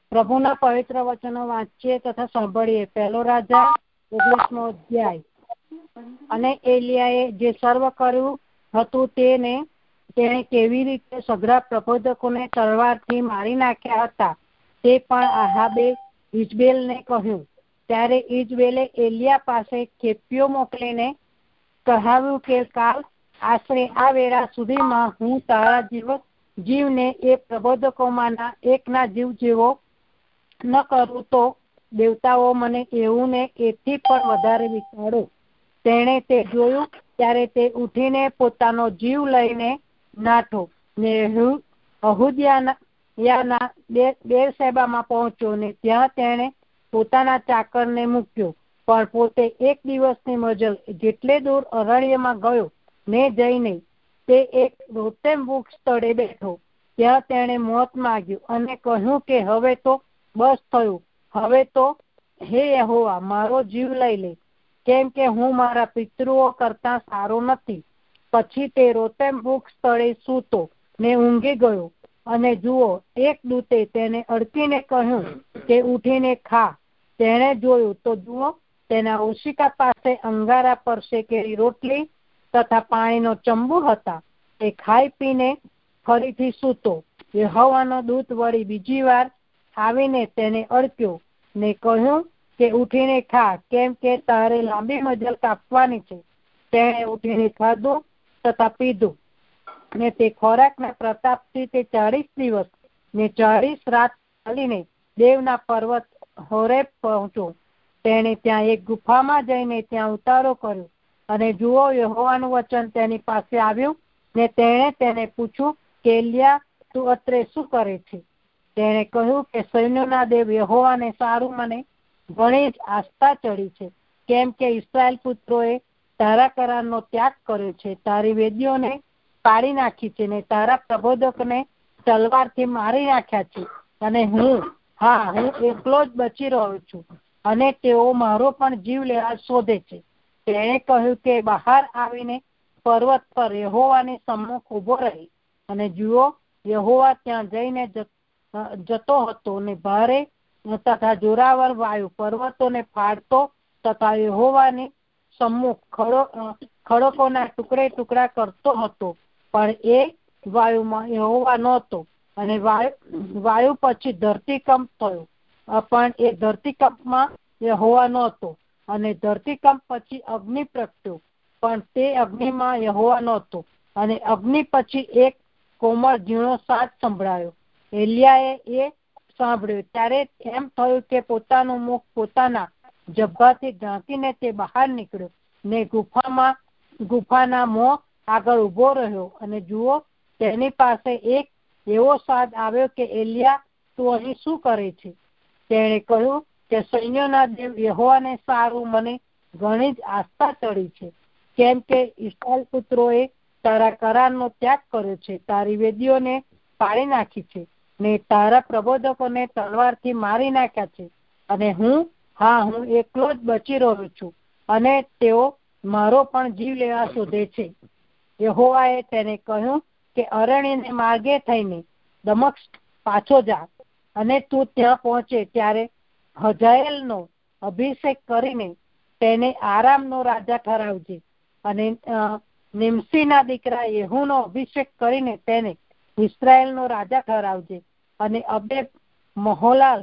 પ્રભુના પવિત્ર વચનો વાંચીએ તથા સાંભળીએ. પહેલો રાજા 19મો અધ્યાય. અને એલિયાએ જે સર્વ કર્યું હતું તેણે કેવી રીતે સઘળા પ્રબોધકોને તલવારથી મારી નાખ્યા હતા તે પણ આહાબે ઇઝબેલને કહ્યું. ત્યારે ઇઝબેલે એલિયા પાસે ખેપિયો મોકલીને કહાવ્યું કે કાલ આશરે આ વેળા સુધીમાં હું તારા જીવને એ પ્રબોધકોમાંના એકના જીવ જેવો ન કરું તો દેવતાઓ મને એવું ને એથી પણ વધારે વિચારો. તેણે તે જોયું ત્યારે તે ઉઠીને પોતાનો જીવ લઈને નાઠો ને અહુદયાના બેરશેબામાં પહોંચ્યો ને ત્યાં તેણે પોતાના ચાકરને મૂક્યો, પણ પોતે એક દિવસની મજલ જેટલે દૂર અરણ્યમાં ગયો ને જઈને તે એક રોટેમ વૃક્ષ તળે બેઠો. ત્યાં તેણે મોત માગ્યું અને કહ્યું કે હવે તો બસ થયું, હવે તો હે યહોવા મારો જીવ લઈ લે, કેમ કે હું મારા પિતૃઓ કરતા સારો નથી. પછી તે રોટેમ વૃક્ષ તળે સૂતો ને ઊંઘી ગયો. અને જુઓ, એક દૂતે તેને અડકીને કહ્યું કે ઉઠીને ખા. તેણે જોયું તો જુઓ, તેના ઓશિકા પાસે અંગારા પર શેકેલી રોટલી તથા પાણીનો ચંબુ હતા. તે ખાઈ પીને ફરીથી સૂતો. યહોવાનો દૂત વળી બીજી વાર આવીને તેને અડક્યો ને કહ્યું કે ઉઠીને ખા, કેમ કે તારે લાંબી મજલ કાપવાની છે. તેણે ઉઠીને ખાધું તથા પીધું ને તે ખોરાકના પ્રતાપથી તે 40 દિવસ ને 40 રાત ચાલીને દેવના પર્વત હોરેબ પહોંચ્યો. તેણે ત્યાં એક ગુફામાં જઈને ત્યાં ઉતારો કર્યો અને જુઓ, યહોવાનું વચન તેની પાસે આવ્યું ને તેણે તેને પૂછ્યું કે એલિયા, તું અત્રે શું કરે છે? તેણે કહ્યું કે સૈન્યોના દેવ યહોવાને સારું મને ઘણી જ આસ્થા ચડી છે, કેમ કે ઇસ્રાયેલ પુત્રોએ તારા કરારનો ત્યાગ કર્યો છે, તારી વેદીઓને પાડી નાખી છે ને તારા પ્રબોધકને તલવારથી મારી નાખ્યા છે. અને હું એકલો જ બચી રહ્યો છું અને તેઓ મારો પણ જીવ લેવા શોધે છે. તેણે કહ્યું કે બહાર આવીને પર્વત પર યહોવાની સમ્મુખ ઉભો રહી. અને જુઓ, યહોવા ત્યાં જઈને જતો હતો ને ભારે તથા જોરાવર વાયુ પર્વતોને ફાડતો તથા યહોવાની સમ્મુખ ખડકોના ટુકડે ટુકડા કરતો હતો, પણ એ વાયુમાં યહોવા નહોતો. અને વાયુ પછી ધરતીકંપ થયો, પણ એ ધરતીકંપમાં યહોવા નહોતો. અને ધરતીકંપ પછી અગ્નિ પ્રગટ્યો, પણ તે અગ્નિમાં યહોવા નહોતો. અને અગ્નિ પછી એક કોમળ ઝીણો સાજ સંભળાયો. એલિયાએ એ સાંભળ્યું ત્યારે એમ થયું કે પોતાનું મુખ પોતાના જબ્બાથી ઢાંકીને તે બહાર નીકળ્યો ને ગુફાના મોં આગળ ઉભો રહ્યો. અને જુઓ, તેની પાસે એક એવો સાદ આવ્યો કે એલિયા, તું અહીં શું કરે છે? તેણે કહ્યું કે સૈન્યોના દેવ યહોવાને સારું મને ઘણી જ આસ્થા ચડી છે, કેમ કે ઇસ્રાયેલ પુત્રોએ તારા કરારનો ત્યાગ કર્યો છે, તારી વેદીઓને પાડી નાખી છે ને તારા પ્રબોધકોને તલવારથી મારી નાખ્યા છે. અને હું એકલો જ બચી રહ્યો છું અને તેઓ મારો પણ જીવ લેવા શોધે છે. યહોવાએ તેને કહ્યું કે અરણ્યને માર્ગે થઈને દમસ્ક પાછો જા અને તું ત્યાં પહોંચે ત્યારે હજાયેલનો અભિષેક કરીને તેને આરામનો રાજા ઠરાવજે. અને નિમશીના દીકરા યેહૂનો અભિષેક કરીને તેને ઇસ્રાયેલનો રાજા ઠરાવજે. અને અબે મહોલા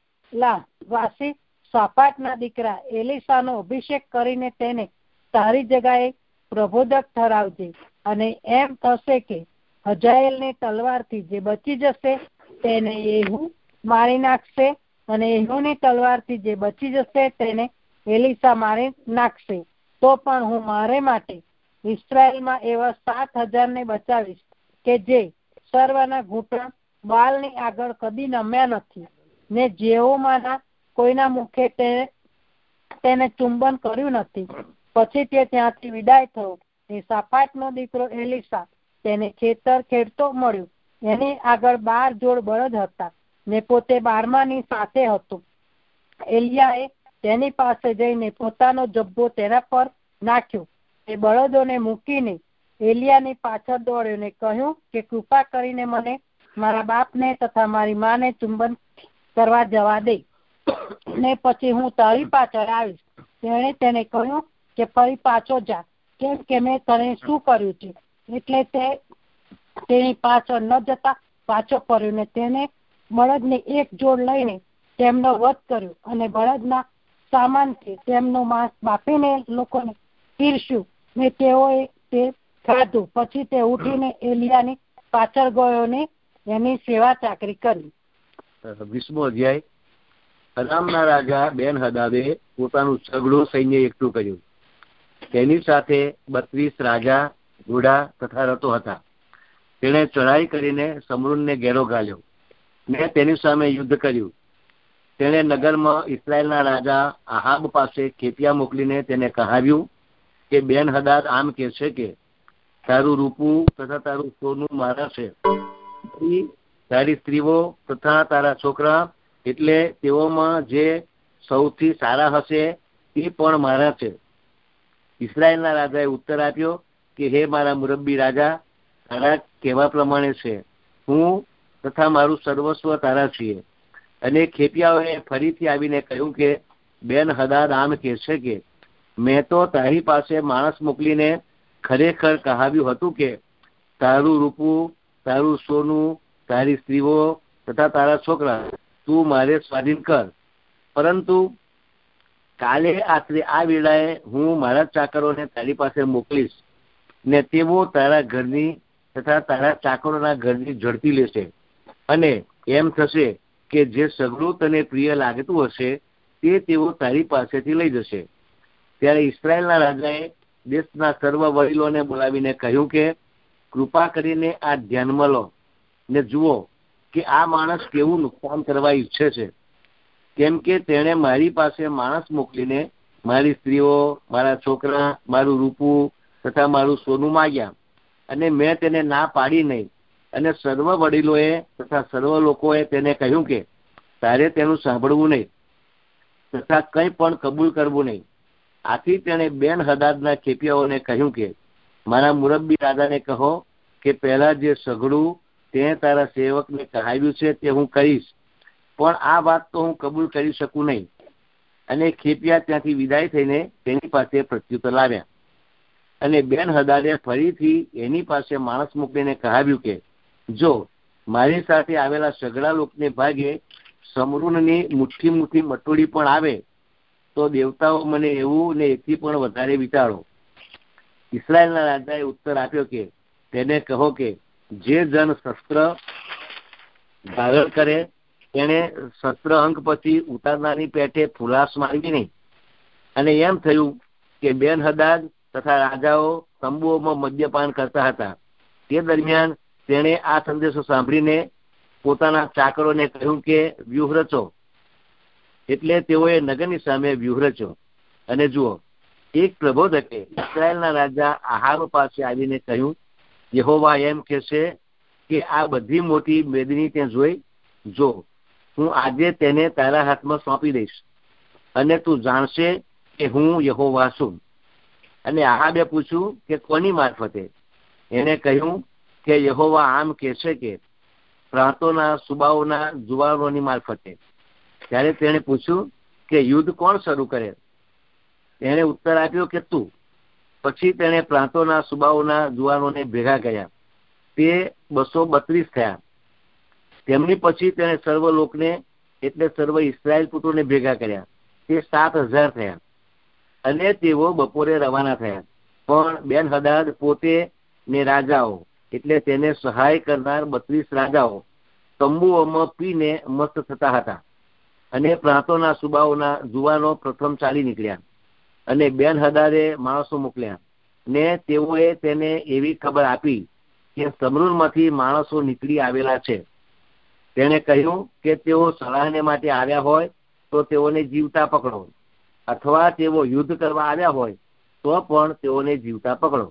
વાસી શાફાટના દીકરા એલીસાનો અભિષેક કરીને તેને તારી જગાએ પ્રબોધક ઠરાવજે. અને એમ થશે કે હજાયેલની તલવારથી જે બચી જશે તેને યેહૂ મારી નાખશે, અને યેહૂની તલવારથી જે બચી જશે તેને એલીસા મારી નાખશે. તો પણ હું મારે માટે ઇસ્રાયેલમાં એવા 7,000 ને બચાવીશ કે જે સર્વના ઘૂંટણ બાલની આગળ કદી નમ્યા નથી ને જેઓમાંના કોઈના મુખે તેને ચુંબન કર્યું નથી. પછી તે ત્યાંથી વિદાય થયો. શાફાટનો દીકરો એલીસા તેને ખેતર ખેડતો મળ્યો. એની આગળ 12 જોડ બળદ હતા ને પોતે 12માની સાથે હતો. એલિયાએ તેની પાસે જઈને પોતાનો જબ્બો તેના પર નાખ્યો. એ બળદોને મૂકીને એલિયાની પાછળ દોડ્યો ને કહ્યું કે કૃપા કરીને મને મારા બાપને તથા મારી માને ચુંબન કરવા જવા દે, ને પછી હું તારી પાછળ આવીશ. તેણે તેને કહ્યું કે ફરી પાછો જા, કેમ કે મેં તને શું કર્યું છે? એટલે તે તેની પાછળ ન જતા પાછો ફર્યો ને તેને બળદને એક જોડ લઈને તેમનો વધ કર્યો અને બળદના સામાનથી તેમનો માંસ બાફીને લોકોને પીરસ્યું ને તેઓએ તે ખાધું. પછી તે ઉઠીને એલિયાની પાછળ ગયો ને એની સેવા ચાકરી કરી. 20મો અધ્યાય. અરામના રાજા બેન હદાદે પોતાનું સઘળું સૈન્ય એકઠું કર્યું. તેની સાથે 32 રાજા, ઘોડા તથા રથો હતા. તેણે ચઢાઈ કરીને સમરૂનને ઘેરો ઘાલ્યો ને તેની સામે યુદ્ધ કર્યું. તેણે નગરમાં ઇસ્રાયેલના રાજા આહાબ પાસે ખેપિયા મોકલીને તેને કહાવ્યું કે બેન હદાદ આમ કહે છે કે તારું રૂપું તથા તારું સોનું મારા છે, તારી સ્ત્રીઓ તથા તારા છોકરા, એટલે તેઓમાં જે સૌથી સારા હશે તે પણ મારા છે. ઇસ્રાયેલના રાજાએ ઉત્તર આપ્યો કે હે મારા મુરબ્બી રાજા, તારા કહેવા પ્રમાણે છે, હું તથા મારું સર્વસ્વ તારા છીએ. અને ખેપિયાઓએ ફરીથી આવીને કહ્યું કે બેન હદાદ આમ કહે છે કે મેં તો તારી પાસે માણસ મોકલીને ખરેખર કહાવ્યું હતું કે તારું રૂપું, તારું સોનું, તારી સ્ત્રીઓ તથા તારા છોકરા તું મારે સ્વાધીન કર. પરંતુ કાલે આશરે આ વેળાએ હું મારા ચાકરોને તારી પાસે મોકલીશ ને તેઓ તારા ઘરની તથા તારા ચાકરોના ઘરની ઝડપી લેશે. અને એમ થશે કે જે સઘળું તને પ્રિય લાગતું હશે તે તેઓ તારી પાસેથી લઈ જશે. ત્યારે ઇસ્રાયેલના રાજાએ દેશના સર્વ વડીલોને બોલાવીને કહ્યું કે કૃપા કરીને આ ધ્યાનમાં લો ને જુઓ કે આ માણસ કેવું નુકસાન કરવા ઈચ્છે છે. કેમ કે તેણે મારી પાસે માણસ મોકલીને મારી સ્ત્રીઓ, મારા છોકરા, મારું રૂપું તથા મારું સોનું માગ્યા અને મેં તેને ના પાડી નહીં. અને સર્વ વડીલોએ તથા સર્વ લોકોએ તેને કહ્યું કે તારે તેનું સાંભળવું નહીં તથા કંઈ પણ કબૂલ કરવું નહીં. આથી તેણે બેન હદાદના ખેપિયાઓને કહ્યું કે મારા મુરબ્બી રાજાને કહો કે પહેલા જે સઘળું તે તારા સેવકને કહાવ્યું છે તે હું કરીશ, પણ આ વાત તો હું કબૂલ કરી શકું નહીં. અને ખેપિયા ત્યાંથી વિદાય થઈને તેની પાસે પ્રત્યુત્તર લાવ્યા. અને બેન હદાદે ફરીથી એની પાસે માણસ મોકલીને કહાવ્યું કે જો મારી સાથે આવેલા સઘળા લોકને ભાગે સમરૂનની મુઠ્ઠી મુઠ્ઠી મટોડી પણ આવે તો દેવતાઓ મને એવું ને એથી પણ વધારે વિચારો. ઇસ્રાયેલના રાજાએ ઉત્તર આપ્યો કે તેને કહો કે જે જન શસ્ત્ર ધારણ કરે તેને શસ્ત્ર અંક પછી ઉતારનારની પેઠે ફુલાસ મારવી નહીં. અને એમ થયું કે બેન હદાદ તથા રાજાઓ તંબુઓમાં મદ્યપાન કરતા હતા. તે દરમિયાન તેણે આ સંદેશો સાંભળીને પોતાના ચાકરોને કહ્યું કે વ્યૂહ રચો. એટલે તેઓએ નગરની સામે વ્યૂહ રચ્યો. અને જુઓ, એક પ્રબોધકે ઇસ્રાયેલના રાજા આહાબ પાસે આવીને કહ્યું, યહોવા એમ કહે છે કે આ બધી મોટી મેદની તે જોઈ, જો હું આજે તેને તારા હાથમાં સોંપી દઈશ અને તું જાણશે કે હું યહોવા છું. અને આહાબે પૂછ્યું કે કોની મારફતે? એને કહ્યું કે યહોવા આમ કહે છે કે પ્રાંતોના સુબાઓના જુવાનોની મારફતે. ત્યારે તેણે પૂછ્યું કે યુદ્ધ કોણ શરૂ કરે? તેણે ઉત્તર આપ્યો કે તું. પછી તેણે પ્રાંતોના સુબાઓના જુવાનોને ભેગા કર્યા. તે 232 થયા. તેમની પછી તેણે સર્વ લોકને એટલે સર્વ ઇસ્રાયેલ પુત્રોને ભેગા કર્યા. તે 7000 થયા. અને તેઓ બપોરે રવાના થયા. પણ બેન હદાદ પોતે ને રાજાઓ એટલે તેને સહાય કરનાર 32 રાજાઓ તંબુઓમાં પીને મસ્ત થતા હતા. અને પ્રાંતોના સુબાઓના જુવાનો પ્રથમ ચાલી નીકળ્યા. અને બેન હદાદે માણસો મોકલ્યા ને તેઓએ તેને એવી ખબર આપી કે સમરૂનમાંથી માણસો નીકળી આવેલા છે. તેણે કહ્યું કે તેઓ સલાહને માટે આવ્યા હોય તો તેઓને જીવતા પકડો, અથવા તેઓ યુદ્ધ કરવા આવ્યા હોય તો પણ તેઓને જીવતા પકડો.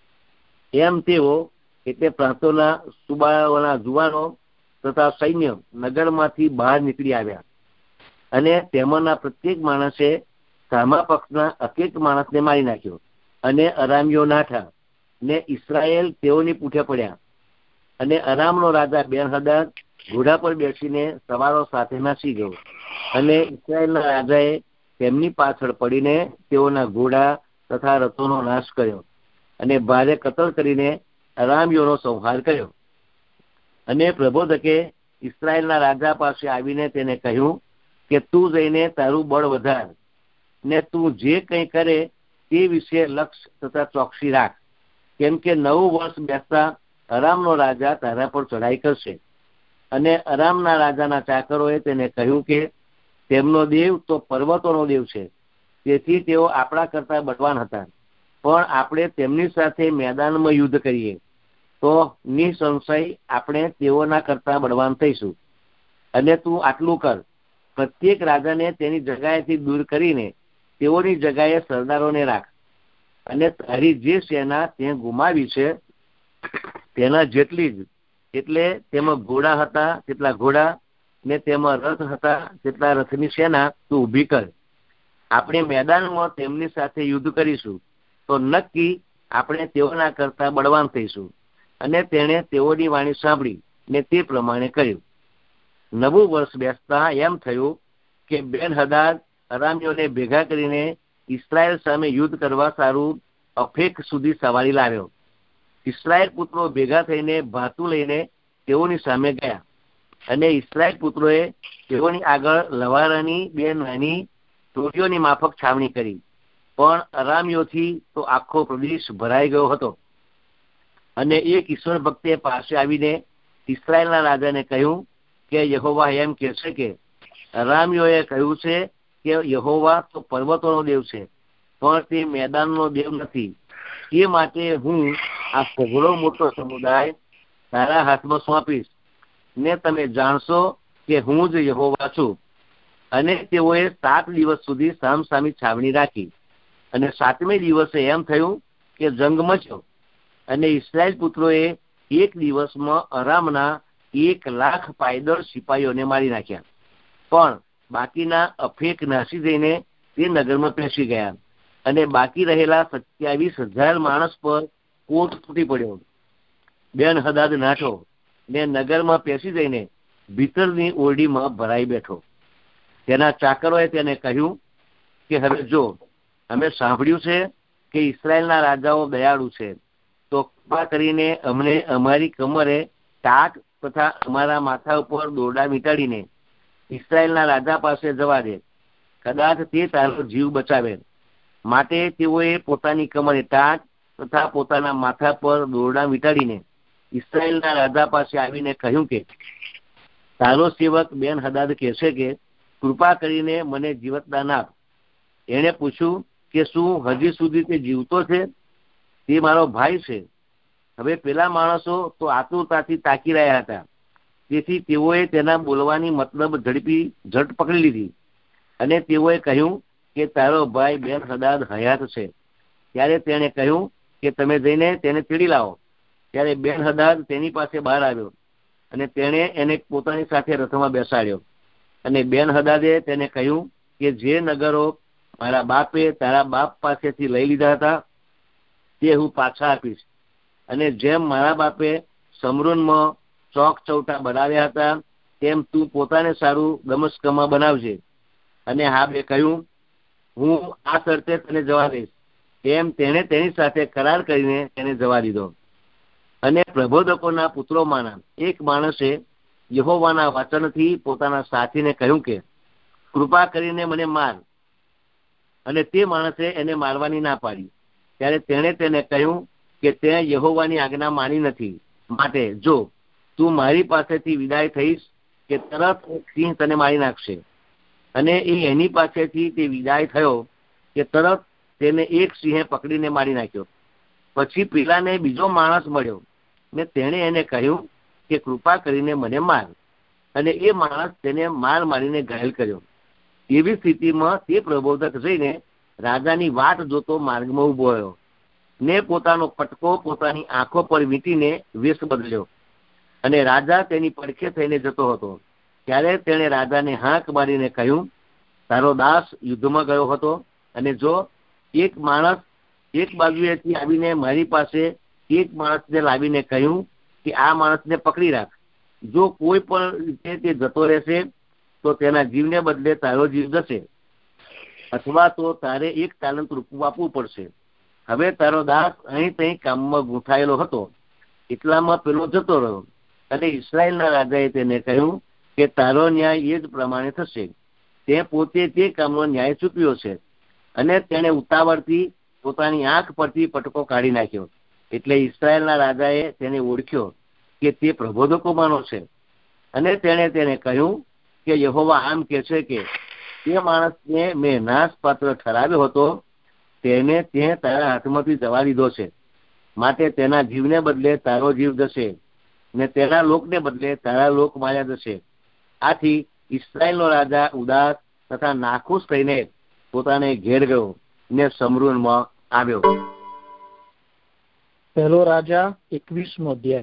એમ તેઓ એટલે પ્રાંતોના સુબાઓના જુવાનો તથા સૈન્ય નગરમાંથી બહાર નીકળી આવ્યા. અને તેમાંના પ્રત્યેક માણસે સામા પક્ષના અકેક માણસને મારી નાખ્યો. અને અરામીઓ નાઠા ને ઇસ્રાયેલ તેઓની પૂઠે પડ્યા. અને અરામનો રાજા બેન હદાદ ઘોડા પર બેસીને સવારો સાથે નાસી ગયો, અને ઇસ્રાયેલના રાજાએ તેમની પાછળ પડીને તેઓના ઘોડા તથા રથોનો નાશ કર્યો, અને ભારે કતલ કરીને અરામીયોનો સંહાર કર્યો. અને પ્રબોધકે ઇસ્રાયેલના રાજા પાસે આવીને તેને કહ્યું કે તું જઈને તારું બળ વધાર, ને તું જે કંઈ કરે તે વિશે લક્ષ્ય તથા ચોકસી રાખ, કેમ કે નવું વર્ષ બેસતા અરામનો રાજા તારા પર ચઢાઈ કરશે. અને અરામના રાજાના ચાકરોએ તેને કહ્યું કે તેમનો દેવ તો પર્વતોનો દેવ છે, તેથી તેઓ આપણા કરતા બળવાન હતા, પણ આપણે તેમની સાથે મેદાનમાં યુદ્ધ કરીએ તો નિસંશય આપણે તેઓના કરતા બળવાન થઈશું. અને તું આટલું કર, પ્રત્યેક રાજાને તેની જગ્યાએથી દૂર કરીને તેઓની જગ્યાએ સરદારોને રાખ, અને તારી જે સેના તે ગુમાવી છે તેના જેટલી જ, એટલે તેમાં ઘોડા હતા તેટલા ઘોડા, ને તેમાં રથ હતા તેટલા રથની સેના તું ઊભી કર. આપણે મેદાનમાં તેમની સાથે યુદ્ધ કરીશું તો નક્કી આપણે તેઓના કરતા બળવાન થઈશું. અને તેણે તેઓની વાણી સાંભળી ને તે પ્રમાણે કર્યું. નવું વર્ષ બેસતા એમ થયું કે બેન-હદાદ અરામીઓને ભેગા કરીને ઇસ્રાયેલ સામે યુદ્ધ કરવા સારું અફેક સુધી સવારી લાવ્યો. ઇસ્રાયેલ પુત્રો ભેગા થઈને ભાતું લઈને તેઓની સામે ગયા, અને ઇસ્રાયેલ પુત્રોએ તેઓની આગળ લવારાની 2 નાની ટોળીઓની માફક છાવણી કરી, પણ અરામીઓથી તો આખો પ્રદેશ ભરાઈ ગયો હતો. અને એક ઈશ્વર ભક્તે પાસે આવીને ઇસ્રાયેલના રાજાને કહ્યું કે યહોવા એમ કહે છે કે અરામીઓએ કહ્યું છે કે યહોવા તો પર્વતોનો દેવ છે, પણ તે મેદાનનો દેવ નથી. એ માટે હું આ સઘળો મોટો સમુદાય તારા હાથમાં સોંપીશ, ને તમે જાણશો કે હું જ યહોવા છું. અને તેઓએ 7 દિવસ સુધી સામસામી છાવણી રાખી, અને 7મે દિવસે એમ થયું કે જંગ મચ્યો, અને ઇસ્રાયેલ પુત્રોએ એક દિવસમાં અરામના 1,00,000 પાયદળ સિપાહીઓને મારી નાખ્યા, પણ બાકીના અફેક નાસી જઈને તે નગરમાં પેસી ગયા, અને બાકી રહેલા 27,000 માણસ પર કોટ તૂટી પડ્યો. બેન-હદાદ નાઠો ને નગરમાં પેસી જઈને ભીતરની ઓરડીમાં ભરાઈ બેઠો. તેના ચાકરોએ તેને કહ્યું કે હવે જો અમે સાંભળ્યું છે કે ઇસ્રાયેલના રાજાઓ દયાળુ છે, તો કૃપા કરીને અમને અમારી કમરે ટાટ તથા અમારા માથા ઉપર દોરડા વીંટાડીને ઇસ્રાયેલના રાજા પાસે જવા દે, કદાચ તે તારો જીવ બચાવે. માટે તેઓએ પોતાની કમરે ટાટ તથા પોતાના માથા પર દોરડા વીંટાડીને ઇસ્રાયેલના રાજા પાસે આવીને કહ્યું કે તારો સેવક બેન-હદાદ કહે છે કે કૃપા કરીને મને જીવતદાન આપ. એણે પૂછ્યું કે શું હજી સુધી તે જીવતો છે? તે મારો ભાઈ છે. હવે પેલા માણસો તો આતુરતાથી તાકી રહ્યા હતા, તેથી તેઓએ તેના બોલવાની મતલબ ઝટ પકડી લીધી, અને તેઓએ કહ્યું કે તારો ભાઈ બેન-હદાદ હયાત છે. ત્યારે તેણે કહ્યું કે તમે જઈને તેને તેડી લાવો. ત્યારે બેન-હદાદ તેની પાસે બહાર આવ્યો, અને તેણે એને પોતાની સાથે રથમાં બેસાડ્યો. અને બેન-હદાદે તેને કહ્યું કે જે નગરો મારા બાપે તારા બાપ પાસેથી લઈ લીધા હતા તે હું પાછા આપીશ, અને જેમ મારા બાપે સમરૂનમાં ચોક ચૌટા બનાવ્યા હતા તેમ તું પોતાને સારું દમસ્કમાં બનાવજે. અને હાબે કહ્યું હું આ શરતે તને જવા દઈશ. એમ તેણે તેની સાથે કરાર કરીને તેને જવા દીધો. અને પ્રબોધકોના પુત્રોમાંના એક માણસે યહોવાના વચનથી પોતાના સાથીને કહ્યું કે કૃપા કરીને મને માર, અને તે માણસે એને મારવાની ના પાડી. ત્યારે તેણે તેને કહ્યું કે તે યહોવાની આજ્ઞા માની નથી, માટે જો તું મારી પાસેથી વિદાય થઈશ કે તરત એક સિંહ તને મારી નાખશે. અને એની પાસેથી તે વિદાય થયો કે તરત તેને એક સિંહે પકડીને મારી નાખ્યો. પછી પેલાને બીજો માણસ મળ્યો, ને તેણે એને કહ્યું કે કૃપા કરીને મને માર, અને એ માણસ તેને મારીને ઘાયલ કર્યો. એવી સ્થિતિમાં તે પ્રબોધક જઈને રાજાની વાટ જોતો માર્ગમાં ઉભો રહ્યો, ને પોતાનો પટકો પોતાની આંખો પર વીંટીને વેશ બદલ્યો, અને રાજા તેની પડખે થઈને જતો હતો. ત્યારે તેણે રાજાને હાંક મારીને કહ્યું, તારો દાસ યુદ્ધમાં ગયો હતો, અને જો એક માણસ એક બાજુએથી આવીને મારી પાસે એક માણસને લાવીને કહ્યું કે આ માણસને પકડી રાખ, જો કોઈ પણ રીતે તે જતો રહેશે તો તેના જીવને બદલે તારો જીવ જશે, અથવા તો તારે 1 તાલંત રૂપું આપવું પડશે. હવે તારો દાસ અહીં તહીં કામમાં ગૂંથાયેલો હતો, એટલામાં પેલો જતો રહ્યો. અને ઇસ્રાયેલના રાજાએ તેને કહ્યું કે તારો ન્યાય એ જ પ્રમાણે થશે. તે પોતે તે કામનો ન્યાય ચૂક્યો છે. અને તેણે ઉતાવળથી પોતાની આંખ પરથી પટકો કાઢી નાખ્યો. એટલે ઇસ્રાયેલના રાજાએ તેને ઓળખ્યો કે તે પ્રબોધકોમાંનો છે. અને તેણે તેને કહ્યું કે યહોવા આમ કહે છે કે તે માણસને મેં નાશપાત્ર ઠરાવ્યો હતો, તેને તે તારા હાથમાંથી જવા દીધો છે. માટે તેના જીવને બદલે તારો જીવ જશે, ને તેના લોકને બદલે તારા લોક માર્યા જશે. આથી ઇસ્રાયેલનો રાજા ઉદાસ તથા નાખુશ થઈને પોતાને ઘેર ગયો ને સમરૂનમાં આવ્યો. પહેલો રાજા 21મો અધ્યાય.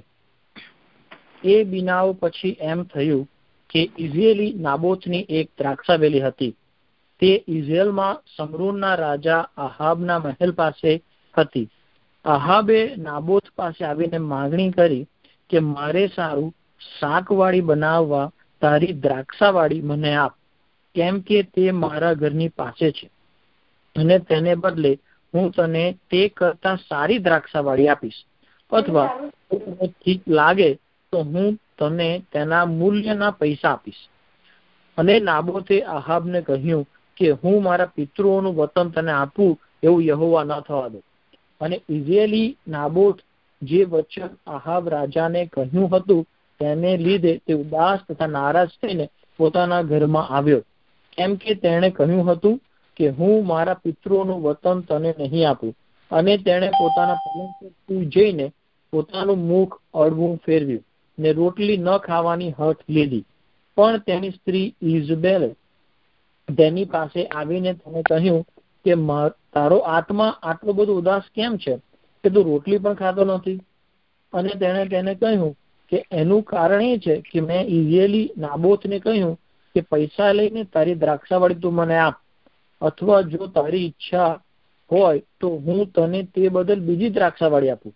એ બીનાવ પછી એમ થયું કે ઇઝરાયેલી નાબોથની એક દ્રાક્ષાવેલી હતી. તે ઇઝરાયેલમાં સમરૂનના રાજા આહાબના મહેલ પાસે હતી. આહાબે નાબોથ પાસે આવીને માંગણી કરી કે મારે સારું શાકવાળી બનાવવા તારી દ્રાક્ષાવાળી મને આપ, કેમ કે તે મારા ઘરની પાસે છે, અને તેને બદલે હું તને તે કરતા સારી દ્રાક્ષાવાળી આપીશ, અથવા ઠીક લાગે તો હું તને તેના મૂલ્યના પૈસા આપીશ. અને નાબોથે આહાબને કહ્યું કે હું મારા પિતૃઓનું વતન તને આપું એવું યહોવા ન થવા દો. અને ઇઝરાયેલી નાબોથ જે વચન આહાબ રાજાને કહ્યું હતું તેને લીધે તે ઉદાસ તથા નારાજ થઈને પોતાના ઘરમાં આવ્યો, કેમ કે તેણે કહ્યું હતું કે હું મારા પિતૃઓનું વતન તને નહીં આપું. અને તેણે પોતાના પલંગ પર જઈને પોતાનું મુખ અળવું ફેરવ્યું ને રોટલી ન ખાવાની હઠ લીધી. પણ તેની સ્ત્રી ઇઝબેલે તેની પાસે આવીને તેને કહ્યું કે તારો આત્મા આટલો બધો ઉદાસ કેમ છે કે તું રોટલી પણ ખાતો નથી? અને તેણે તેને કહ્યું કે એનું કારણ એ છે કે મેં ઇઝરાયેલી નાબોથને કહ્યું કે પૈસા લઈને તારી દ્રાક્ષાવાળી તું મને આપ, અથવા જો તારી ઈચ્છા હોય તો હું તને તે બદલ બીજી દ્રાક્ષાવાળી આપું.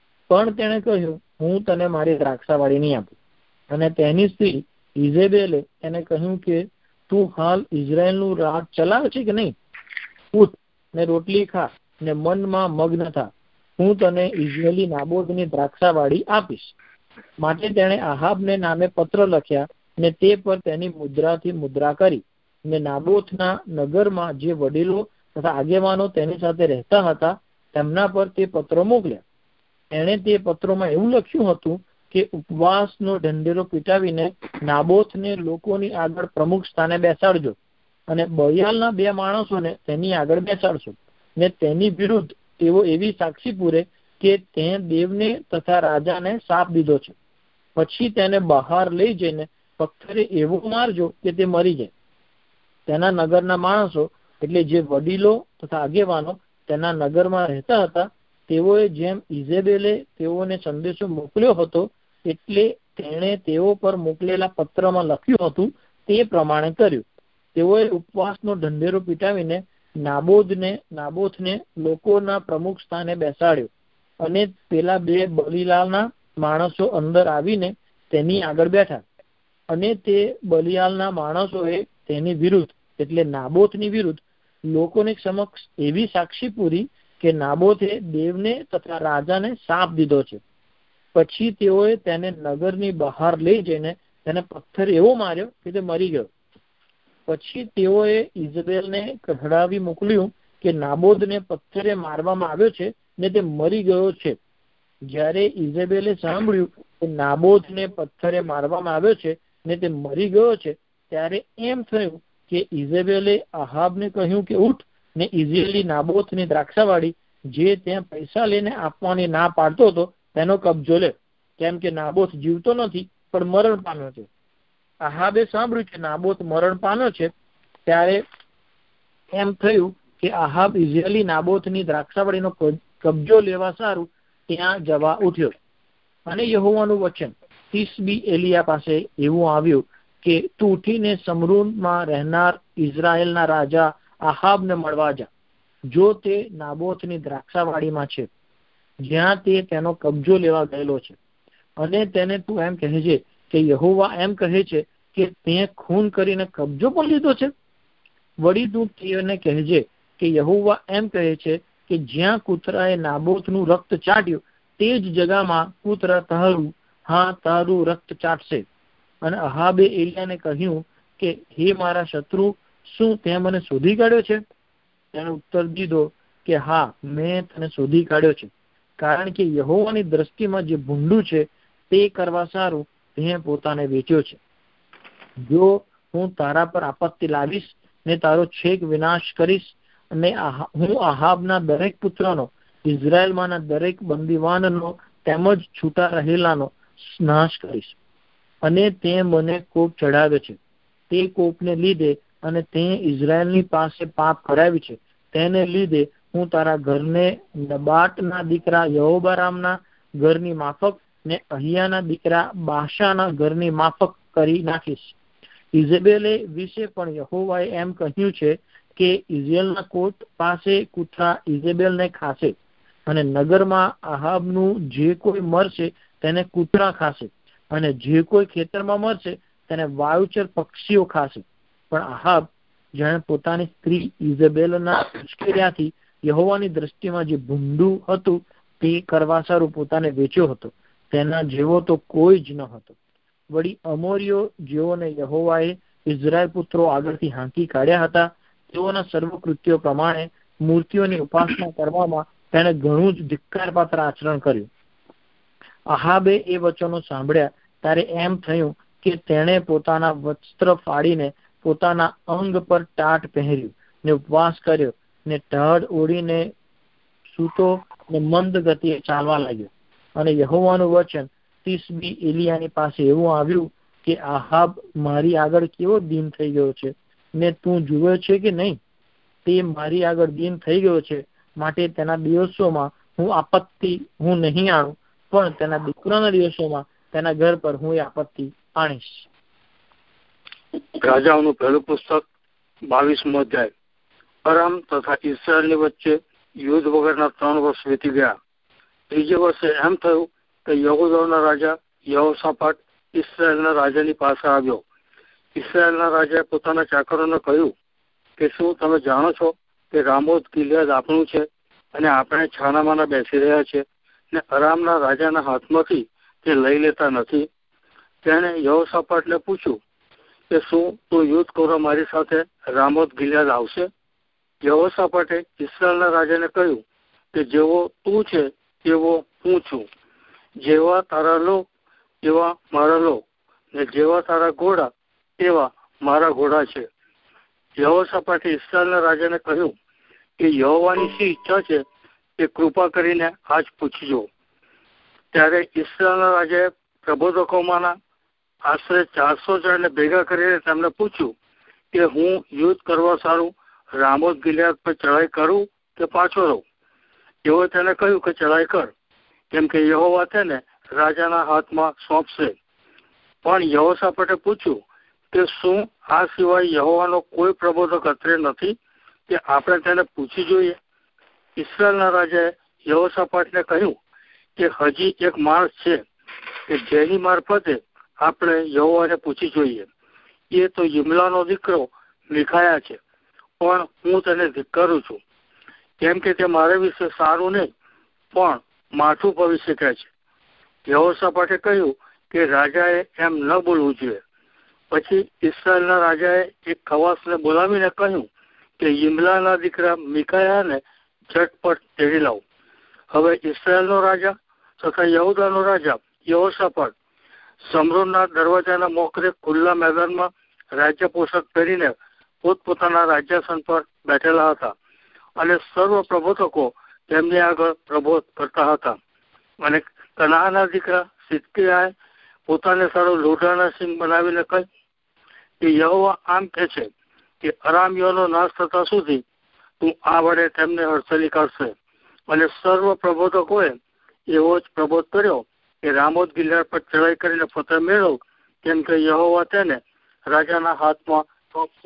પણ તેણે કહ્યું હું તને મારી દ્રાક્ષાવાળી નહીં આપું. અને તેની સ્ત્રી ઇઝેબેલે એને કહ્યું કે તું હાલ ઇઝરાયેલનું રાજ ચલાવે છે કે નહીં? ઉઠ ને રોટલી ખા ને મનમાં મગ્ન થા, હું તને ઇઝરાયેલી નાબોથની દ્રાક્ષાવાળી આપીશ. માટે તેણે આહાબને નામે પત્ર લખ્યા ને તે પર તેની મુદ્રાથી મુદ્રા કરી, ને નાબોથના નગરમાં જે વડીલો તથા આગેવાનો તેની સાથે રહેતા હતા તેમના પર તે પત્રો મોકલ્યા. એણે તે પત્રોમાં એવું લખ્યું હતું કે ઉપવાસનો ઢંઢેરો પીટાવીને નાબોથને લોકોની આગળ પ્રમુખ સ્થાને બેસાડજો, અને બળિયાલના 2 માણસોને તેની આગળ બેસાડશો, ને તેની વિરુદ્ધ તેઓ એવી સાક્ષી પૂરે કે તે દેવને તથા રાજાને શાપ દીધો છે. પછી તેને બહાર લઈ જઈને પથ્થરે એવો મારજો કે તે મરી જાય. તેના નગરના માણસો એટલે જે વડીલો તથા આગેવાનો તેના નગરમાં રહેતા હતા તેઓએ જેમ ઇઝેબેલે તેઓને સંદેશો મોકલ્યો હતો એટલે તેણે તેઓ પર મોકલેલા પત્રમાં લખ્યું હતું તે પ્રમાણે કર્યું. તેઓએ ઉપવાસનો ઢંઢેરો પીટાવીને નાબોથને લોકોના પ્રમુખ સ્થાને બેસાડ્યો, અને પેલા 2 બલિયાલના માણસો અંદર આવીને તેની આગળ બેઠા. અને તે બલિયાલના માણસોએ તેની વિરુદ્ધ એટલે નાબોથની વિરુદ્ધ લોકોની સમક્ષ એવી સાક્ષી પૂરી કે નાબોથે દેવને તથા રાજાને શાપ દીધો છે. પછી તેઓએ તેને નગરની બહાર લઈ જઈને તેને પથ્થર એવો માર્યો કે તે મરી ગયો. પછી તેઓએ ઇઝબેલને કઢાવી મોકલ્યું કે નાબોથને પથ્થરે મારવામાં આવ્યો છે ને તે મરી ગયો છે. જ્યારે ઇઝબેલે સાંભળ્યું કે નાબોથને પથ્થરે મારવામાં આવ્યો છે ને તે મરી ગયો છે, ત્યારે એમ થયું કે ઇઝબેલે આહાબને કહ્યું કે ઉઠ ને ઇઝરાયેલી નાબોથની દ્રાક્ષાવાળી જે ત્યાં પૈસા લઈને આપવાની ના પાડતો હતો તેનો કબજો લે, કેમ કે નાબોથ જીવતો નથી પણ મરણ પામ્યો છે. આહાબે સાંભળ્યું કે નાબોથ મરણ પામ્યો છે, ત્યારે એમ થયું કે આહાબ ઇઝરાયેલી નાબોથની દ્રાક્ષાવાળીનો કબજો લેવા સારું ત્યાં જવા ઉઠ્યો. અને યહોવાનું વચન તિસ્બી એલિયા પાસે એવું આવ્યું કે તું ઉઠીને સમરૂનમાં રહેનાર ઇઝરાયેલના રાજા આહાબને મળવા જા, જો તે નાબોથની દ્રાક્ષાવાળીમાં છે જ્યાં તે તેનો કબજો લેવા ગયેલો છે. અને તેને તું એમ કહેજે કે યહોવા એમ કહે છે કે તે ખૂન કરીને કબજો પણ લીધો છે? વળી તું તેને કહેજે કે યહોવા એમ કહે છે કે જ્યાં કૂતરાએ નાબોતનું રક્ત ચાટ્યું તે જ જગામાં કૂતરા તારું રક્ત ચાટશે. અને અહાબે એલિયાને કહ્યું કે હે મારા શત્રુ, શું તે મને શોધી કાઢ્યો છે? તેને ઉત્તર દીધો કે હા, મેં તને શોધી કાઢ્યો છે, કારણ કે યહોવાની દ્રષ્ટિમાં જે ભૂંડું છે તે કરવા સારું તે પોતાને વેચ્યો છે. જો હું તારા પર આપત્તિ લાવીશ ને તારો છેક વિનાશ કરીશ, અને હું આહાબના દરેક પુત્રનો, ઇઝરાયલમાંના દરેક બંદીવાનનો તેમજ છૂટા રહેલાનો નાશ કરીશ. અને તે મને કોપ ચડાવે છે, તે કોપને લીધે અને તે ઇઝરાયલની પાસે પાપ કરાવ્યું છે તેને લીધે હું તારા ઘરને નબાટના દીકરા યહોબારામના ઘરની માફક ને અહિયાના દીકરા બાશાના ઘરની માફક કરી નાખીશ. ઇઝેબેલે વિશે પણ યહોવાએ એમ કહ્યું છે કે ઇઝરાયલના કોટ પાસે કૂતરા ઇઝેબેલને ખાશે, અને નગરમાં આહાબનું જે કોઈ મરશે તેને કૂતરા ખાશે, અને જે કોઈ ખેતરમાં મરશે તેને વાયુચર પક્ષીઓ ખાશે. પણ આહાબ જાણે પોતાની સ્ત્રી ઇઝેબેલના ઉશ્કેર્યાથી યહોવાની દ્રષ્ટિમાં જે ભૂંડું હતું તે કરવા સારું પોતાને વેચ્યો હતો, તેના જેવો તો કોઈ જ ન હતો. વળી અમોરીઓ જેઓને યહોવાએ ઇઝરાયલ પુત્રો આગળથી હાંકી કાઢ્યા હતા, તેઓના સર્વ કૃત્યો પ્રમાણે મૂર્તિઓની ઉપાસના કરવામાં તેને ઘણું જ ધિક્કારપાત્ર આચરણ કર્યું. આહાબે એ વચનો સાંભળ્યા ત્યારે એમ થયું કે તેણે પોતાના વસ્ત્ર ફાડીને પોતાના અંગ પર ટાટ પહેર્યું ને ઉપવાસ કર્યો ને ઢળ ઓઢીને સૂતો ને મંદ ગતિએ ચાલવા લાગ્યો. અને યહોવાનું વચન તિસ્બી એલિયાની પાસે એવું આવ્યું કે આહાબ મારી આગળ કેવો દીન થઈ ગયો છે, ને તું જુએ છે કે નહીં? તે મારી આગળ દીન થઈ ગયો છે, માટે તેના દિવસોમાં હું આપત્તિ નહીં આણું, પણ તેના દીકરાના દિવસોમાં તેના ઘર પર હું આપત્તિ આણીશ. રાજાઓનું પહેલું પુસ્તક 22મો અધ્યાય. અરામ તથા ઇસ્રાયલની વચ્ચે યુદ્ધ વગરના 3 વર્ષ વીતી ગયા. ત્રીજે વર્ષે એમ થયું કે યહૂદાના રાજા યહોશાફાટ ઇસ્રાયલના રાજાની પાસે આવ્યો. ઇસ્રાયલના રાજાએ પોતાના ચાકરોને કહ્યું કે શું તમે જાણો છો કે રામોત ગિલિયાદ આપણું છે, અને આપણે છાનામાના બેસી રહ્યા છે, ને અરામના રાજાના હાથમાંથી તે લઈ લેતા નથી? તેણે યહોશાફાટને પૂછ્યું કે શું તું યુદ્ધ કરવા મારી સાથે રામોત ગિલિયાદ આવશે? યહોશાફાટે ઇસ્રાયલના રાજાને કહ્યું કે જેવો તું છે તેવો હું છું, જેવા તારા લોક તેવા મારા લોક, ને જેવા તારા ઘોડા તેવા મારા ઘોડા છે. યહોશાફાટે ઇસ્રાયલના રાજાને કહ્યું કે યહોવાની શી ઈચ્છા છે તે કૃપા કરીને આજ પૂછજો. ત્યારે ઇસ્રાયલના રાજાએ પ્રબોધકોમાંના આશરે 400 જણને ભેગા કરીને તેમને પૂછ્યું કે હું યુદ્ધ કરવા સારું રામોત ગિલિયાદ પર ચડાઈ કરું કે પાછો રહું? તેઓએ તેને કહ્યું કે ચડાઈ કર, કેમ કે યહોવા તેને રાજાના હાથમાં સોંપશે. પણ યહોશાફાટે પૂછ્યું કે શું આ સિવાય યહોવાનો કોઈ પ્રબોધક અત્રે નથી કે આપણે તેને પૂછી જોઈએ? ઇસ્રાયલના રાજાએ યહોશાફાટને કહ્યું કે હજી એક માણસ છે કે જેની મારફતે આપણે યહોવાને પૂછી જોઈએ. એ તો યિમલાનો દીકરો મીખાયા છે, પણ હું તેને ધિક્કારું છું, કેમ કે તે મારા વિશે સારું નહીં પણ માઠું ભવિષ્ય કહે છે. યહોશાફાટે કહ્યું કે રાજાએ એમ ન બોલવું જોઈએ. પછી ઇસ્રાયલના રાજાએ એક ખવાસને બોલાવીને કહ્યું કે યિમલાના દીકરા મીકાયાને ઝટપટ તેડી લાવો. હવે ઇસ્રાયલનો રાજા તથા યહૂદાનો રાજા યહોશાફાટ સમરોનના દરવાજાના મોખરે ખુલ્લા મેદાનમાં રાજ્ય પોશાક પહેરીને પોતપોતાના રાજ્યાસન પર બેઠેલા હતા, અને સર્વ પ્રબોધકો તેમની આગળ પ્રબોધ કરતા હતા. અને કનાનના દીકરા સિદકિયાએ પોતાને સારો લોઢાના સિંગ બનાવીને કહ્યું કે યહોવા આમ કહે છે કે અરામીઓનો નાશ થતા સુધી તું આ વડે તેમને હડસલી કાઢશે. અને સર્વ પ્રબોધકોએ એવો જ પ્રબોધ કર્યો કે રામોત ગિલિયાદ પર ચડાઈ કરીને ફતહ મેળવ, કેમ કે યહોવા તેને રાજાના હાથમાં સોંપશે.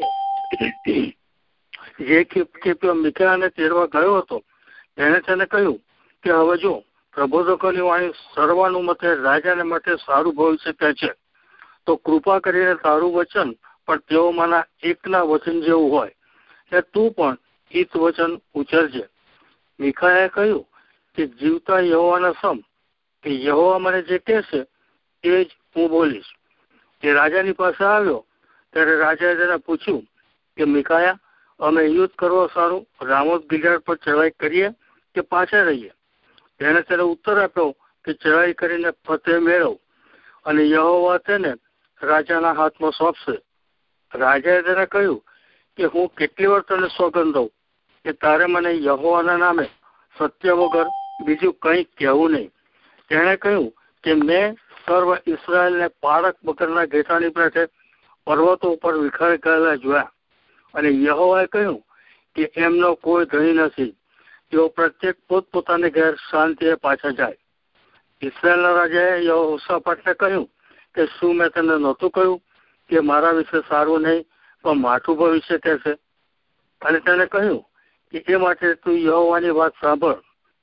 જે ખેપીઓ મીકાયાને તેડવા ગયો હતો તેણે તેને કહ્યું કે હવે જો પ્રબોધકોની વાણી સર્વાનુમતે રાજાને માટે સારું ભવિષ્ય કહે છે, તો કૃપા કરીને તારું વચન પણ તેઓમાંના એકના વચન જેવું હોય, ને તું પણ હિત વચન ઉચ્ચરજે. મીકાએ કહ્યું કે જીવતા યહોવાના સમ કે યહોવા મને જે કહેશે તે જ હું બોલીશ. તે રાજાની પાસે આવ્યો ત્યારે રાજાએ તેને પૂછ્યું કે મીકાયા, અમે યુદ્ધ કરવા સારું રામોત ગિલ્યાદ પર ચઢાઈ કરીએ કે પાછા રહીએ? તેણે તેને ઉત્તર આપ્યો કે ચઢાઈ કરીને ફતેહ મેળવ, અને યહોવા તેને રાજાના હાથમાં સોંપશે. રાજાએ તેને કહ્યું કે હું કેટલી વાર તને સોગંદ દઉં કે તારે મને યહોવાના નામે સત્ય વગર બીજું કંઈ કહેવું નહીં. તેણે કહ્યું કે મેં સર્વ ઇસરાયેલને પારક વગરના ઘેટાની પેઠે પર્વતો ઉપર વિખરાઈ ગયેલા જોયા, અને યહોવાએ કહ્યું કે એમનો કોઈ ધણી નથી, તેઓ પ્રત્યેક પોતપોતાને ઘેર શાંતિએ પાછા જાય. ઇસરાયેલના રાજાએ યહોશાફાટને કહ્યું કે શું મેં તને નહોતું કહ્યું કે મારા વિશે સારું નહીં પણ માઠું ભવિષ્ય કહેશે? અને તેને કહ્યું કે એ માટે તું યહોવાની વાત સાંભળ.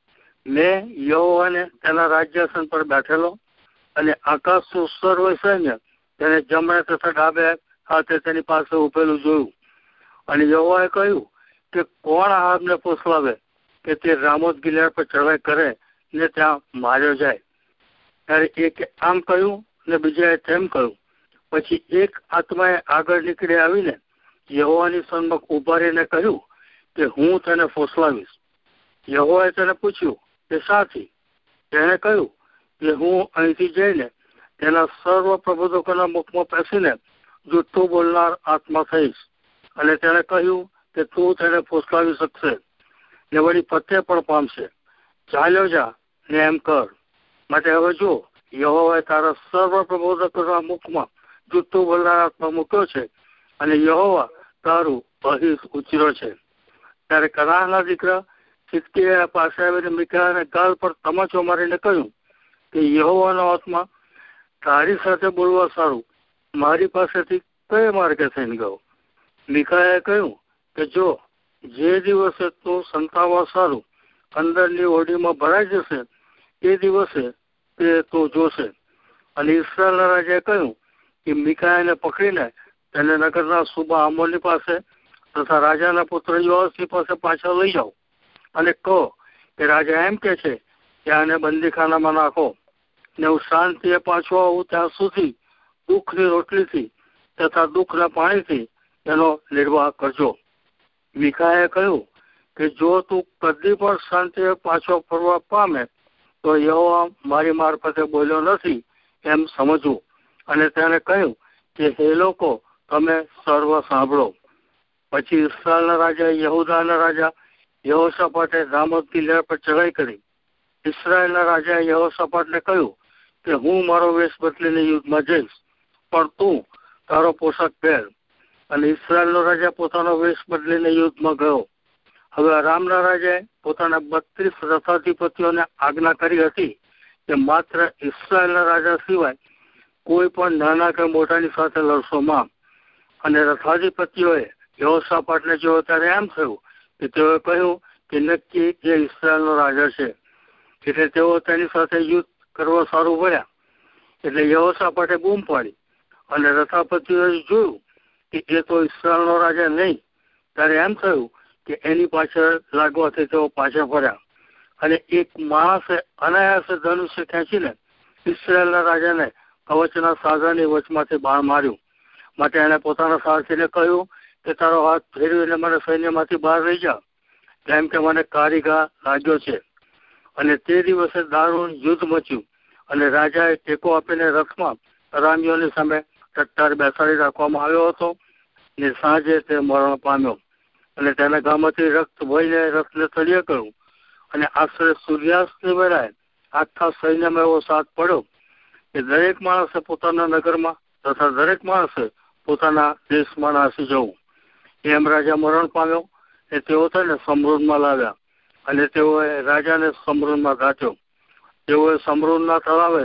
મેં યહોવાને તેના રાજ્યાસન પર બેઠેલો અને આકાશનું સર્વ સૈન્ય તેને જમણે તથા ડાબે હાથે તેની પાસે ઉભેલું જોયું. અને યહોવાએ કહ્યું કે કોણ આહાબને ફોસલાવે કે તે રામોત ગિલ્યાદ પર ચઢાઈ કરે ને ત્યાં માર્યો જાય? ત્યારે એકે આમ કહ્યું ને બીજાએ તેમ કહ્યું. પછી એક આત્માએ આગળ નીકળી આવીને યહોવાની સન્મુખ ઉભા રહીને કહ્યું કે હું તેને ફોસલાવીશ. યહોવાએ તેને પૂછ્યું કે શાથી? તેણે કહ્યું કે હું અહીંથી જઈને તેના સર્વ પ્રબોધકોના મુખમાં બેસીને જુઠ્ઠું બોલનાર આત્મા થઈશ. અને તેણે કહ્યું કે તું તેને ફોસલાવી શકશે ને વળી ફતેહ પણ પામશે. ચાલ્યો જા ને એમ કર. માટે હવે જો, યહોવાએ તારા સર્વ પ્રબોધકોના મુખમાં જુઠ્ઠું બોલનાર આત્મા મૂક્યો છે, અને યહોવા તારું અહિત ઉચર્યો છે. ત્યારે કનાહના દીકરા સિદકીયા પાસે આવીને મીકાયાના ગાલ પર તમાચો મારીને કહ્યું કે યહોવાનો આત્મા તારી સાથે બોલવા સારું મારી પાસેથી કઈ માર્ગે થઈને ગયો? મીકાયાએ કહ્યું કે જો જે દિવસે તું સંતાવવા સારું અંદરની ઓરડીમાં ભરાઈ જશે એ દિવસે તે તું જોશે. અને ઇસ્રાયેલના રાજાએ કહ્યું કે મીકાયાને પકડીને તેને નગરના સુબા આમોની પાસે તથા રાજાના પુત્ર યોઆશની પાસે પાછા લઈ જાઓ, અને કહો કે રાજા એમ કે છે કે આને બંદીખાનામાં નાખો, ને હું શાંતિએ પાછો આવું ત્યાં સુધી દુઃખની રોટલીથી તથા દુઃખના પાણીથી એનો નિર્વાહ કરજો. મીકાએ કહ્યું કે જો તું કદી પણ શાંતિએ પાછો ફરવા પામે તો યહોવા મારી મારફતે બોલ્યો નથી એમ સમજવું. અને તેને કહ્યું કે હે લોકો, તમે સર્વ સાંભળો. પછી ઇસ્રાયેલના રાજા યહૂદાના રાજા યહોશાફાટે રામોત ગિલ્યાદ પર ચઢાઈ કરી. ઇસ્રાયેલના રાજાએ યહોશાફાટને કહ્યું કે હું મારો વેશ બદલીને યુદ્ધમાં જઈશ, પણ તું તારો પોશાક પહેર. અને ઇસ્રાયેલનો રાજા પોતાનો વેશ બદલીને યુદ્ધમાં ગયો. હવે અરામના રાજાએ પોતાના 32 રથાધિપતિઓને આજ્ઞા કરી હતી કે માત્ર ઇસ્રાયેલના રાજા સિવાય કોઈ પણ નાના કે મોટાની સાથે લડશો માં. અને રથાધિપતિઓએ યહોશાફાટને જોયો ત્યારે એમ થયું કે તેઓએ કહ્યું કે નક્કી એ ઇસ્રાયેલનો રાજા છે, એટલે તેઓ તેની સાથે યુદ્ધ કરવા સારું વળ્યા. એટલે યહોશાફાટે બૂમ પાડી, અને રથાપતિઓએ જોયું કે એ તો ઇસ્રાયેલનો રાજા નહીં. ત્યારે એમ થયું કે એની પાછળ લાગવાથી તેઓ પાછા ફર્યા. અને એક માણસે અનાયાસે ધનુષ્ય ખેંચીને ઇસ્રાયેલના રાજાને કવચના સાગરની વચમાંથી બાણ માર્યું. માટે એણે પોતાના સારથીને કહ્યું કે તારો હાથ ફેરવીને મને સૈન્યમાંથી બહાર લઈ જા, કેમ કે મને કારીઘા લાગ્યો છે. અને તે દિવસે દારૂણ યુદ્ધ મચ્યું, અને રાજાએ ટેકો આપીને રથમાં અરામીઓની સામે ટટ્ટાર બેસાડી રાખવામાં આવ્યો હતો, ને સાંજે તે મરણ પામ્યો. અને તેના ગામમાંથી રક્ત વહીને રથને તળિયે ગયું. અને આશરે સૂર્યાસ્તની વેળાએ આખા સૈન્યમાં એવો સાથ પડ્યો કે દરેક માણસે પોતાના નગરમાં તથા દરેક માણસે પોતાના દેશમાં નાસી જવું. એમ રાજા મરણ પામ્યો. એ તેઓ તેને સમરૂનમાં લાવ્યા, અને તેઓએ રાજાને સમરૂનમાં ગાંઠ્યો. તેઓએ સમરૂનના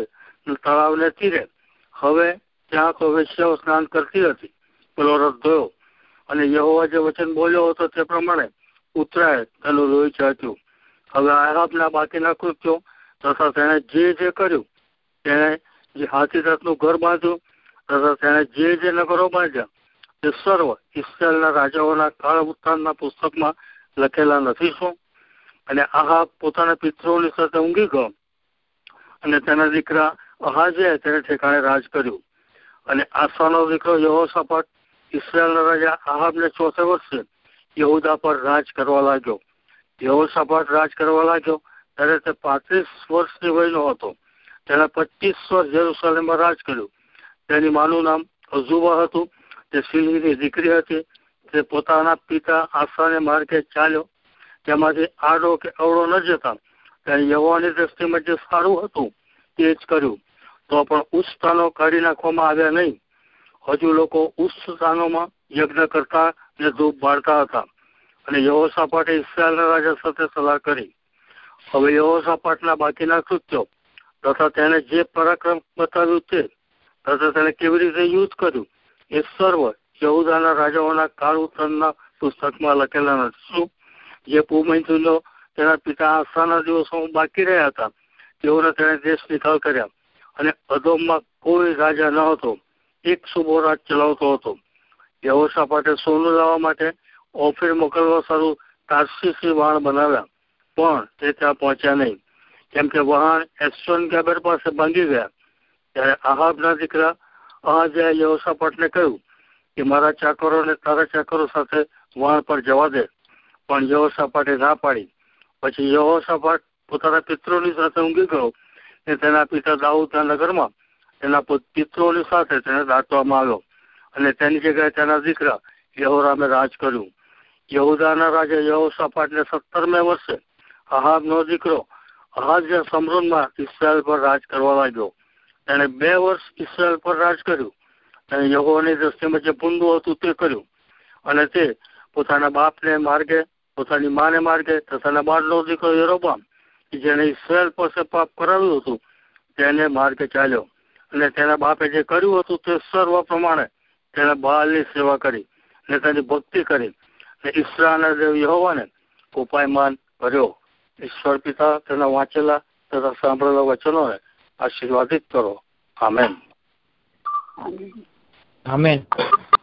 તળાવને તીરે હવે ત્યાં તો વેશ્યાઓ સ્નાન કરતી હતી પેલો રથ ધોયો. અને યહોવા જે વચન બોલ્યો હતો તે પ્રમાણે ઉતરાય તેનું લોહી ચાચ્યું. હવે આહાબના બાકીના કૃત્યો તથા તેણે જે કર્યું, તેણે જે હાથી રથનું ઘર બાંધ્યું તથા તેણે જે નગરો બાંધ્યા તે સર્વ ઇસ્રાયેલના રાજાઓના કાળ વૃત્તાંતના પુસ્તકમાં લખેલા નથી શું? અને આહાબ પોતાના પિતૃઓની સાથે ઊંઘી ગયો, અને તેના દીકરા અહાઝિયાએ તેને ઠેકાણે રાજ કર્યું. અને આસાનો દીકરો યહોશાફાટ ઇસ્રાયેલના રાજા આહાબને 4થે વર્ષે યહૂદા પર રાજ કરવા લાગ્યો. યહોશાફાટ રાજ કરવા લાગ્યો ત્યારે તે 35 વર્ષની વયનો હતો. તેણે 25 વર્ષ જેરુસલેમમાં રાજ કર્યું. તેની માનું નામ અઝુબા હતું. તે શિલ્હીની દીકરી હતી. તે પોતાના પિતા આસાને માર્ગે ચાલ્યો, તેમાંથી આડો કે અવળો ન જતા તેને યહોવાની દ્રષ્ટિમાં જે સારું હતું તે જ કર્યું. તો પણ ઉચ્ચ સ્થાનો કાઢી નાખવામાં આવ્યા નહીં. હજુ લોકો ઉચ્ચ સ્થાનોમાં યજ્ઞ કરતા અને ધૂપ બાળતા હતા. અને યહોશાફાટે ઇસ્રાયેલના રાજા સાથે સલાહ કરી. હવે યહોશાફાટના બાકીના કૃત્યો તથા તેને જે પરાક્રમ બતાવ્યું તે તથા તેને કેવી રીતે યુદ્ધ કર્યું એ સર્વ યહૂદાના રાજાઓના કાળ વૃત્તાંતના પુસ્તકમાં લખેલા નથી શું? જે પૂર્વમંત્રીઓ તેના પિતા આસાના દિવસોમાં બાકી રહ્યા હતા તેઓને તેણે દેશ નિકાલ કર્યા. અને અદોમમાં કોઈ રાજા ન હતો, એક સુબો રાજ ચલાવતો હતો. યહોશાફાટે સોનું લાવવા માટે ઓફીર મોકલવા સારું તાર્શીશી વહાણ બનાવ્યા, પણ તે ત્યાં પહોંચ્યા નહીં, કેમ કે વહાણ એસ્યોન ગેબર પાસે ભાંગી ગયા. ત્યારે આહાબના દીકરા અહાઝિયાએ યહોશાફાટને કહ્યું કે મારા ચાકરોને તારા ચાકરો સાથે વહાણ પર જવા દે. પણ યહોશાફાટે ના પાડી. પછી યહોશાફાટ પોતાના પિતૃઓની સાથે ઊંઘી ગયો, ને તેના પિતા દાઉદના નગરમાં તેના પિતૃઓની સાથે તેને દાટવામાં આવ્યો. અને તેની જગ્યાએ તેના દીકરા યહોરામે રાજ કર્યું. યહૂદાના રાજા યહોશાફાટને 17મે વર્ષે આહાબનો દીકરો અહાઝિયા સમરૂનમાં ઇસ્રાયેલ પર રાજ કરવા લાગ્યો. તેણે 2 વર્ષ ઇસ્રાયેલ પર રાજ કર્યું. અને યહોવાની દ્રષ્ટિમાં જે ભૂંડું હતું તે કર્યું. અને તે પોતાના બાપને માર્ગે, પોતાની માને માર્ગે તથા નબાટનો દીકરો યરોબામ જેને ઇસ્રાયેલ પાસે પાપ કરાવ્યું હતું તેને માર્ગે ચાલ્યો. અને તેના બાપે જે કર્યું હતું તે સર્વ પ્રમાણે તેણે બાલની સેવા કરી અને તેની ભક્તિ કરી અને ઇસ્રાયેલના દેવ યહોવાને કોપાયમાન કર્યો. ઈશ્વર પિતા તેના વાંચેલા તથા સાંભળેલા વચનોને આશીર્વાદિત કરો. આમેન. આમેન.